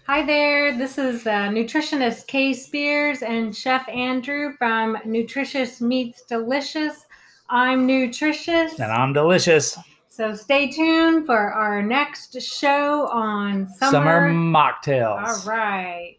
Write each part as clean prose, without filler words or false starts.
Hi there, this is nutritionist Kay Spears and Chef Andrew from Nutritious Meats Delicious. I'm nutritious, And I'm delicious. so stay tuned for our next show on Summer summer. All mocktails. right.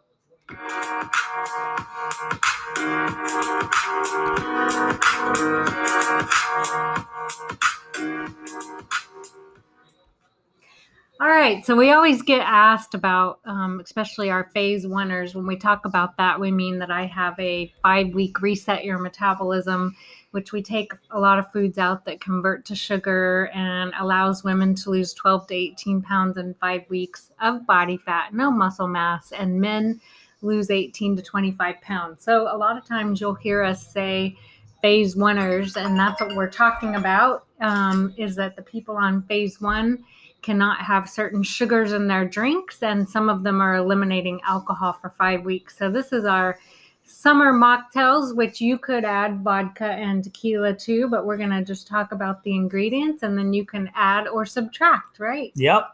All right, so we always get asked about, especially our phase oneers. When we talk about that, we mean that I have a 5-week reset your metabolism, which we take a lot of foods out that convert to sugar and allows women to lose 12 to 18 pounds in 5 weeks of body fat, no muscle mass, and men lose 18 to 25 pounds. So a lot of times you'll hear us say phase oneers, and that's what we're talking about, is that the people on phase one cannot have certain sugars in their drinks, and some of them are eliminating alcohol for 5 weeks. So this is our summer mocktails, which you could add vodka and tequila to, but we're going to just talk about the ingredients and then you can add or subtract, right? Yep.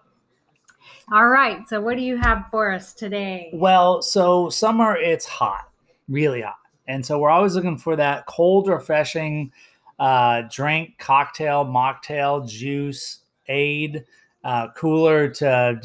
All right. So what do you have for us today? Well, so summer, it's hot, really hot. And so we're always looking for that cold, refreshing drink, cocktail, mocktail, juice, aid, cooler to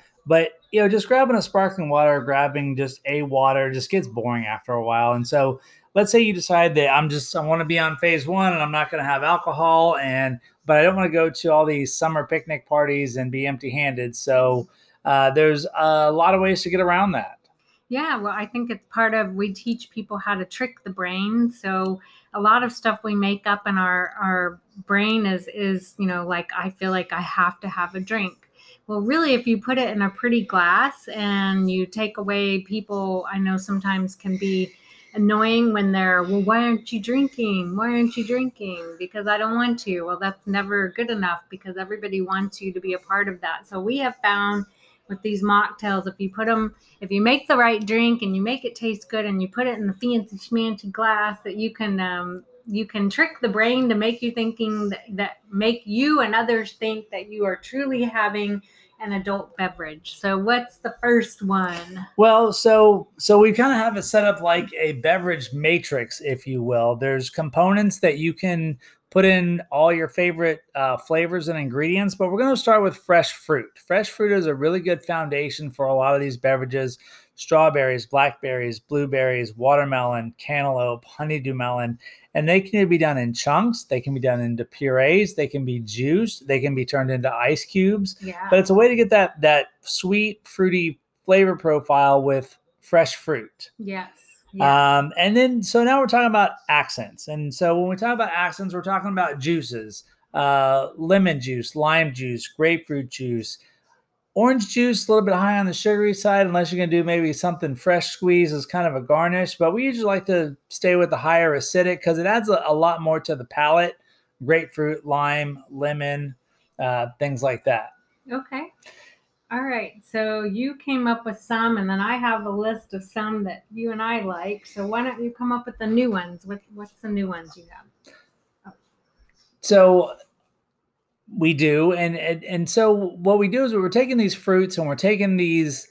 just grabbing a sparkling water, grabbing just a water just gets boring after a while. And so let's say you decide that I want to be on phase one and I'm not going to have alcohol but I don't want to go to all these summer picnic parties and be empty handed. So there's a lot of ways to get around that. Yeah, well, I think it's we teach people how to trick the brain. So a lot of stuff we make up in our brain is, like I feel like I have to have a drink. Well, really, if you put it in a pretty glass and you take away people, I know sometimes can be annoying when well, why aren't you drinking? Why aren't you drinking? Because I don't want to. Well, that's never good enough because everybody wants you to be a part of that. So we have found with these mocktails, if you make the right drink and you make it taste good and you put it in the fancy schmancy glass, that you can trick the brain to make you thinking that make you and others think that you are truly having an adult beverage. So what's the first one? Well, so we kind of have it set up like a beverage matrix, if you will. There's components that you can put in all your favorite flavors and ingredients, but we're going to start with fresh fruit. Fresh fruit is a really good foundation for a lot of these beverages. Strawberries, blackberries, blueberries, watermelon, cantaloupe, honeydew melon, and they can be done in chunks. They can be done into purees. They can be juiced. They can be turned into ice cubes. Yeah. But it's a way to get that sweet, fruity flavor profile with fresh fruit. Yes. Yes. So now we're talking about accents. And so when we talk about accents, we're talking about juices, lemon juice, lime juice, grapefruit juice, orange juice, a little bit high on the sugary side, unless you're going to do maybe something fresh squeeze as kind of a garnish. But we usually like to stay with the higher acidic because it adds a lot more to the palate. Grapefruit, lime, lemon, things like that. Okay. All right. So you came up with some, and then I have a list of some that you and I like. So why don't you come up with the new ones? What's the new ones you have? Oh. So we do, and so what we do is we're taking these fruits and we're taking these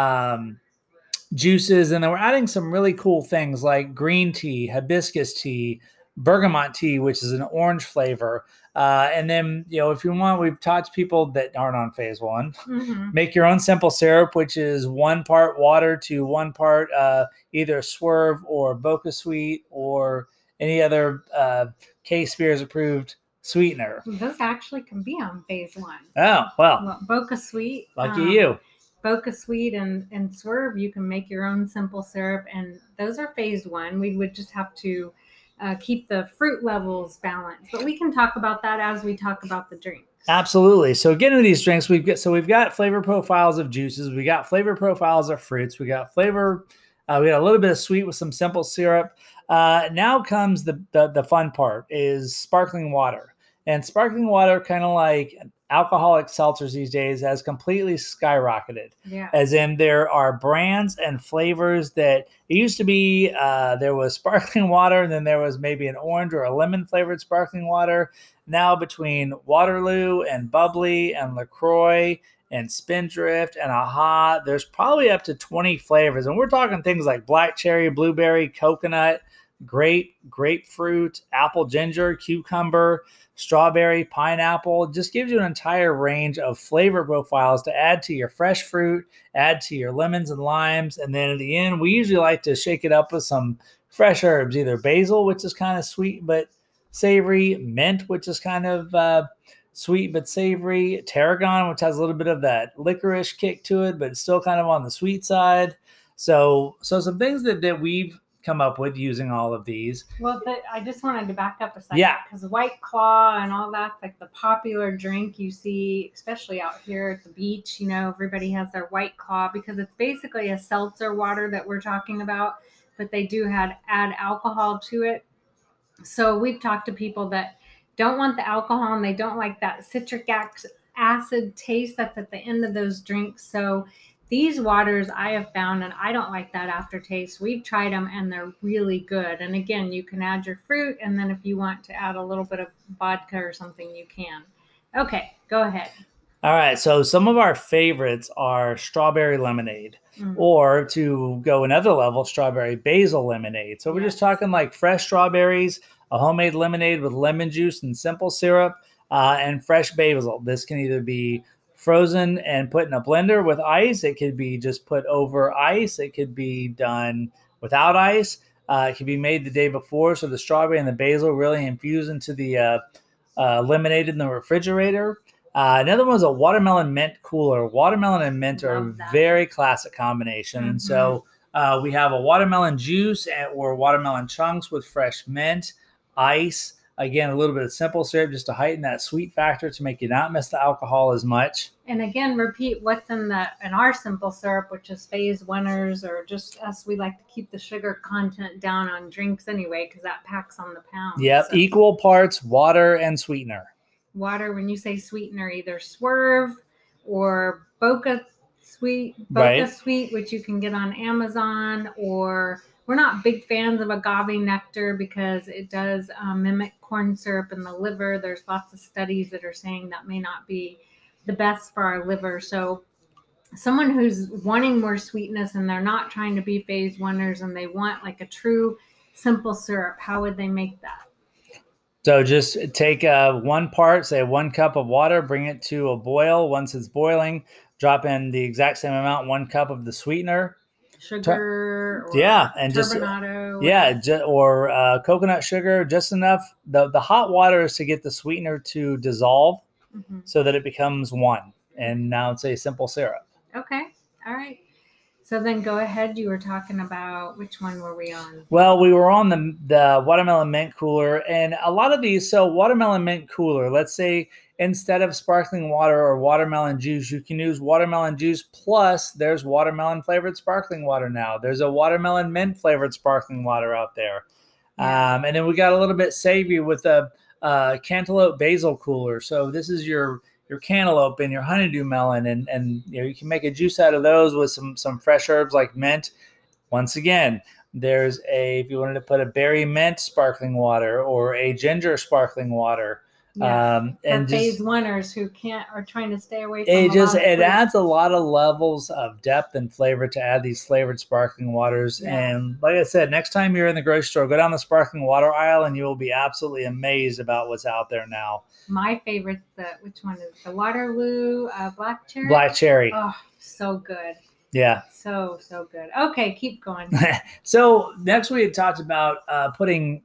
juices, and then we're adding some really cool things like green tea, hibiscus tea, bergamot tea, which is an orange flavor. And then, if you want, we've taught people that aren't on phase one, make your own simple syrup, which is 1 part water to 1 part either Swerve or Boca Sweet or any other Kay Spears approved sweetener. Those actually can be on phase one. Oh, well Boca Sweet. Lucky you. Boca Sweet and Swerve, you can make your own simple syrup, and those are phase one. We would just have to keep the fruit levels balanced, but we can talk about that as we talk about the drinks. Absolutely. So getting to these drinks, we've got flavor profiles of juices, we got flavor profiles of fruits, we got we got a little bit of sweet with some simple syrup. Now comes the fun part is sparkling water. And sparkling water, kind of like alcoholic seltzers these days, has completely skyrocketed. Yeah. As in, there are brands and flavors that it used to be. There was sparkling water, and then there was maybe an orange or a lemon flavored sparkling water. Now between Waterloo and Bubbly and LaCroix and spindrift and aha. There's probably up to 20 flavors. And we're talking things like black cherry, blueberry, coconut, grape, grapefruit, apple ginger, cucumber, strawberry, pineapple. It just gives you an entire range of flavor profiles to add to your fresh fruit, add to your lemons and limes. And then at the end, we usually like to shake it up with some fresh herbs, either basil, which is kind of sweet but savory, mint, which is kind of sweet but savory, tarragon, which has a little bit of that licorice kick to it, but it's still kind of on the sweet side. So some things that we've come up with using all of these. Well, I just wanted to back up a second. Yeah. Because White Claw and all that's like the popular drink you see, especially out here at the beach. You know, everybody has their White Claw because it's basically a seltzer water that we're talking about, but they do add alcohol to it. So we've talked to people that don't want the alcohol and they don't like that citric acid taste that's at the end of those drinks. So these waters I have found, and I don't like that aftertaste. We've tried them and they're really good. And again, you can add your fruit, and then if you want to add a little bit of vodka or something, you can. Okay, go ahead. All right, so some of our favorites are strawberry lemonade, or to go another level, strawberry basil lemonade. So we're just talking like fresh strawberries, a homemade lemonade with lemon juice and simple syrup, and fresh basil. This can either be frozen and put in a blender with ice. It could be just put over ice. It could be done without ice. It could be made the day before, so the strawberry and the basil really infuse into the lemonade in the refrigerator. Another one is a watermelon mint cooler. Watermelon and mint are a very classic combination. And so we have a watermelon juice or watermelon chunks with fresh mint, ice, again, a little bit of simple syrup just to heighten that sweet factor to make you not miss the alcohol as much. And again, repeat what's in our simple syrup, which is phase winners, or just us. We like to keep the sugar content down on drinks anyway, because that packs on the pound. Yep, so equal parts water and sweetener. Water, when you say sweetener, either Swerve or Boca Sweet, which you can get on Amazon, or we're not big fans of agave nectar because it does mimic corn syrup in the liver. There's lots of studies that are saying that may not be the best for our liver. So someone who's wanting more sweetness and they're not trying to be phase winners and they want like a true simple syrup, how would they make that? So just take 1 part, say 1 cup of water, bring it to a boil. Once it's boiling, drop in the exact same amount, 1 cup of the sweetener. Sugar, and turbinado, or coconut sugar, just enough. The hot water is to get the sweetener to dissolve so that it becomes one. And now it's a simple syrup. Okay. All right. So then go ahead. You were talking about, which one were we on? Well, we were on the watermelon mint cooler, and a lot of these. So watermelon mint cooler, let's say instead of sparkling water or watermelon juice, you can use watermelon juice plus there's watermelon flavored sparkling water now. There's a watermelon mint flavored sparkling water out there. And then we got a little bit savory with a cantaloupe basil cooler. So this is your cantaloupe and your honeydew melon, and you can make a juice out of those with some fresh herbs like mint. Once again, there's if you wanted to put a berry mint sparkling water or a ginger sparkling water. And phase winners who are trying to stay away from it adds a lot of levels of depth and flavor to add these flavored sparkling waters. And like I said, next time you're in the grocery store, go down the sparkling water aisle and you will be absolutely amazed about what's out there now. My favorite, which one is the Waterloo black cherry? Black cherry. Oh, so good. Yeah. So good. Okay, keep going. So next we had talked about putting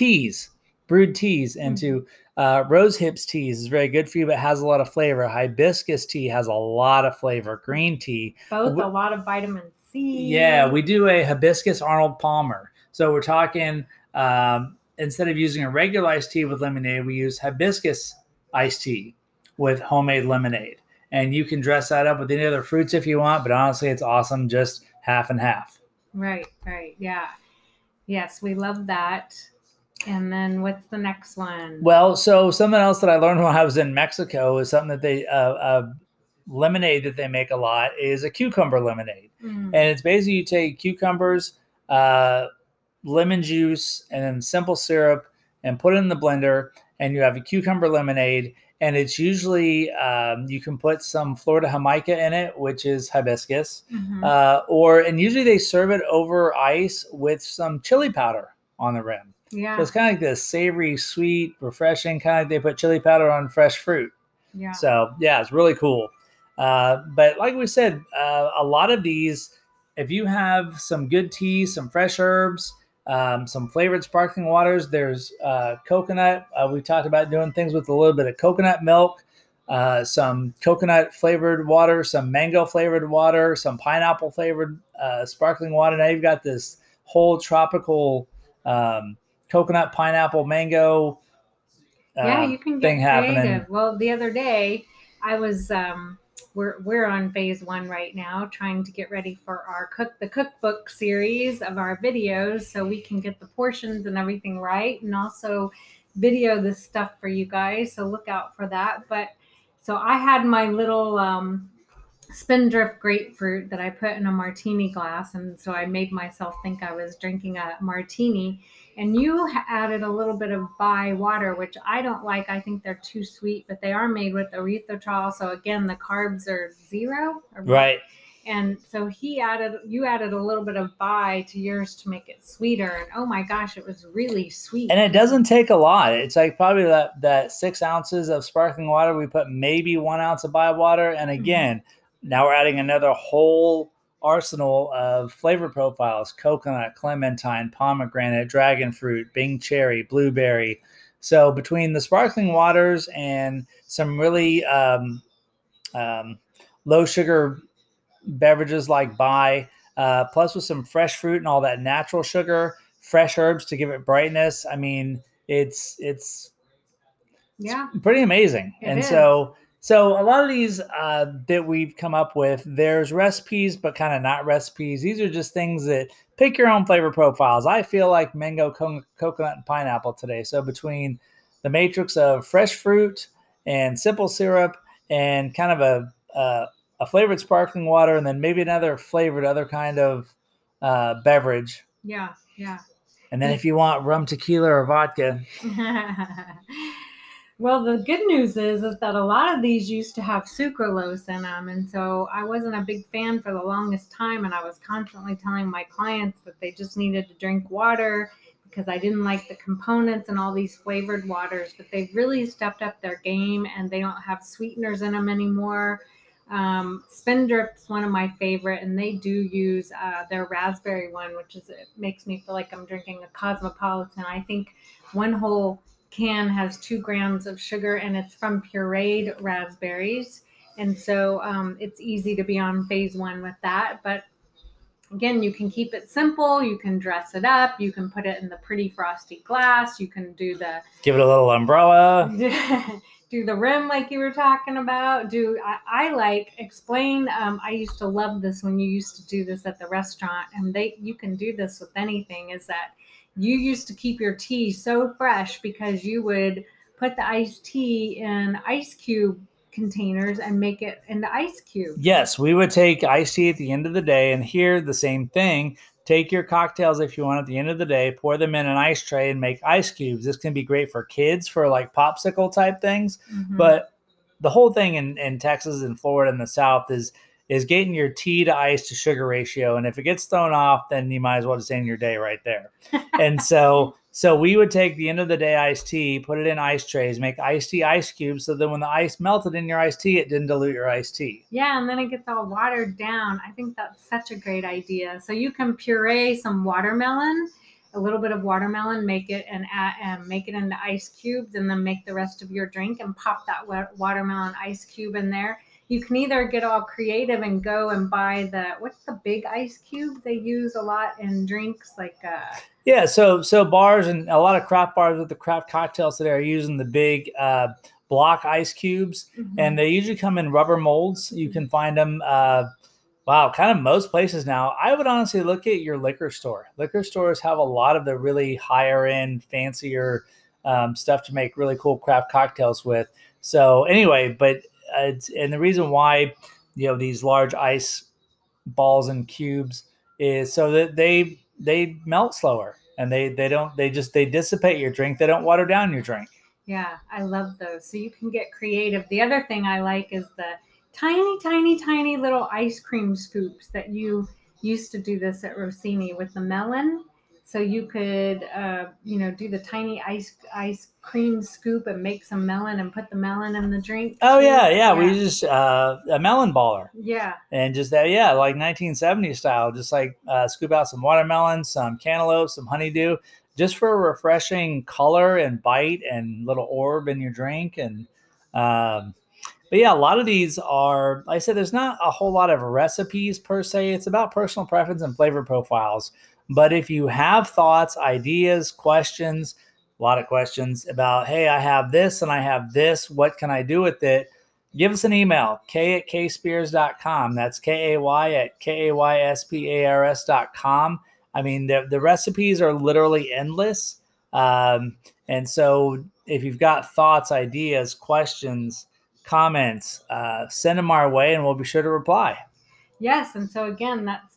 brewed teas into rose hips teas is very good for you, but has a lot of flavor. Hibiscus tea has a lot of flavor. Green tea. Both a lot of vitamin C. Yeah, we do a hibiscus Arnold Palmer. So we're talking, instead of using a regular iced tea with lemonade, we use hibiscus iced tea with homemade lemonade. And you can dress that up with any other fruits if you want, but honestly, it's awesome, just half and half. Right, yeah. Yes, we love that. And then what's the next one? Well, so something else that I learned when I was in Mexico is something that they lemonade that they make a lot is a cucumber lemonade. And it's basically you take cucumbers, lemon juice, and then simple syrup and put it in the blender, and you have a cucumber lemonade. and it's usually you can put some Florida Jamaica in it, which is hibiscus, and usually they serve it over ice with some chili powder on the rim. Yeah. So it's kind of like this savory, sweet, refreshing kind of. They put chili powder on fresh fruit. Yeah. So yeah, it's really cool. But like we said, a lot of these, if you have some good tea, some fresh herbs, some flavored sparkling waters, there's coconut. We talked about doing things with a little bit of coconut milk, some coconut flavored water, some mango flavored water, some pineapple flavored sparkling water. Now you've got this whole tropical coconut, pineapple, mango yeah, you can get thing creative. happening. Well, the other day I was we're on phase 1 right now, trying to get ready for our the cookbook series of our videos, so we can get the portions and everything right, and also video this stuff for you guys. So look out for that. But so I had my little spindrift grapefruit that I put in a martini glass, and so I made myself think I was drinking a martini. And you added a little bit of bai water, which I don't like. I think they're too sweet, but they are made with erythritol, so again the carbs are 0. Right. And so you added a little bit of bai to yours to make it sweeter, and oh my gosh, it was really sweet. And it doesn't take a lot. It's like probably that 6 ounces of sparkling water. We put maybe 1 ounce of bai water, and again, now we're adding another whole arsenal of flavor profiles: coconut, clementine, pomegranate, dragon fruit, Bing cherry, blueberry. So between the sparkling waters and some really low sugar beverages like bai, plus with some fresh fruit and all that natural sugar, fresh herbs to give it brightness. I mean, it's pretty amazing. It is. So a lot of these that we've come up with, there's recipes, but kind of not recipes. These are just things that pick your own flavor profiles. I feel like mango, coconut, and pineapple today. So between the matrix of fresh fruit and simple syrup and kind of a flavored sparkling water, and then maybe another flavored other kind of beverage. Yeah. And then if you want rum, tequila, or vodka. Well, the good news is that a lot of these used to have sucralose in them. And so I wasn't a big fan for the longest time. And I was constantly telling my clients that they just needed to drink water because I didn't like the components and all these flavored waters. But they've really stepped up their game, and they don't have sweeteners in them anymore. Spindrift's one of my favorite, and they do use their raspberry one, which it makes me feel like I'm drinking a Cosmopolitan. I think one whole can has 2 grams of sugar, and it's from pureed raspberries, and so it's easy to be on phase 1 with that. But again, you can keep it simple, you can dress it up, you can put it in the pretty frosty glass, you can give it a little umbrella, do the rim like you were talking about. I used to love this when you used to do this at the restaurant, and you can do this with anything, is that you used to keep your tea so fresh because you would put the iced tea in ice cube containers and make it into ice cubes. Yes, we would take iced tea at the end of the day, and here the same thing. Take your cocktails if you want at the end of the day, pour them in an ice tray and make ice cubes. This can be great for kids for like popsicle type things. But the whole thing in Texas and Florida and the South is getting your tea to ice to sugar ratio. And if it gets thrown off, then you might as well just end your day right there. And so we would take the end of the day iced tea, put it in ice trays, make iced tea ice cubes, so that when the ice melted in your iced tea, it didn't dilute your iced tea. Yeah, and then it gets all watered down. I think that's such a great idea. So you can puree some watermelon, a little bit of watermelon, make it make it into ice cubes, and then make the rest of your drink and pop that watermelon ice cube in there. You can either get all creative and go and buy what's the big ice cube they use a lot in drinks, like yeah, so bars and a lot of craft bars with the craft cocktails today are using the big block ice cubes, and they usually come in rubber molds. You can find them kind of most places now. I would honestly look at your liquor store. Liquor stores have a lot of the really higher end, fancier stuff to make really cool craft cocktails with. So anyway, and the reason why these large ice balls and cubes is so that they melt slower, and they dissipate your drink. They don't water down your drink. Yeah, I love those. So you can get creative. The other thing I like is the tiny, tiny, tiny little ice cream scoops that you used to do this at Rossini with the melon. So you could, do the tiny ice cream scoop and make some melon and put the melon in the drink. Oh too. yeah. We just a melon baller. Yeah. And just that, yeah, like 1970s style, just like scoop out some watermelon, some cantaloupe, some honeydew, just for a refreshing color and bite and little orb in your drink. And but yeah, a lot of these are, like I said, there's not a whole lot of recipes per se. It's about personal preference and flavor profiles. But if you have thoughts, ideas, questions, a lot of questions about, hey, I have this and I have this, what can I do with it? Give us an email, k@kspears.com. That's KAY at KAYSPARS.com. I mean, the recipes are literally endless. And so if you've got thoughts, ideas, questions, comments, send them our way and we'll be sure to reply. Yes. And so again, that's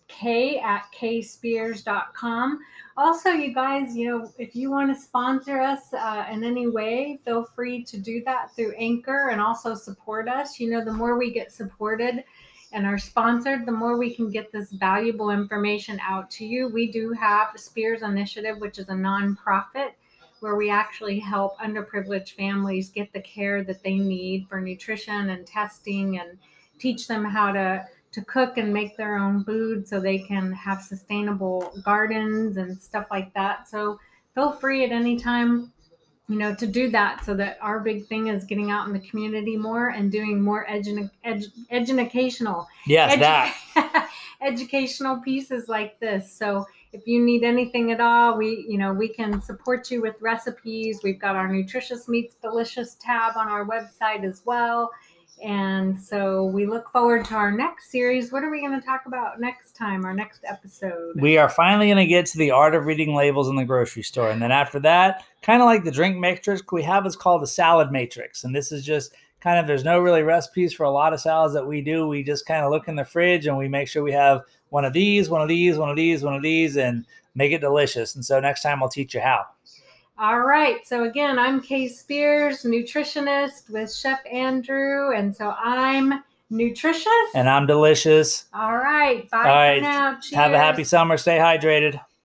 k@kspears.com. Also, you guys, if you want to sponsor us in any way, feel free to do that through Anchor and also support us. The more we get supported and are sponsored, the more we can get this valuable information out to you. We do have Spears Initiative, which is a nonprofit where we actually help underprivileged families get the care that they need for nutrition and testing, and teach them how to cook and make their own food so they can have sustainable gardens and stuff like that. So feel free at any time, to do that, so that our big thing is getting out in the community more and doing more educational. Yes, that. Educational pieces like this. So if you need anything at all, we can support you with recipes. We've got our Nutritious Meets Delicious tab on our website as well. And so we look forward to our next series. What are we going to talk about next time, our next episode? We are finally going to get to the art of reading labels in the grocery store. And then after that, kind of like the drink matrix, we have what's called the salad matrix. And this is just kind of, there's no really recipes for a lot of salads that we do. We just kind of look in the fridge and we make sure we have one of these, one of these, one of these, one of these, and make it delicious. And so next time I'll teach you how. All right. So again, I'm Kay Spears, nutritionist with Chef Andrew. And so I'm nutritious. And I'm delicious. All right. Bye All right. for now. Cheers. Have a happy summer. Stay hydrated.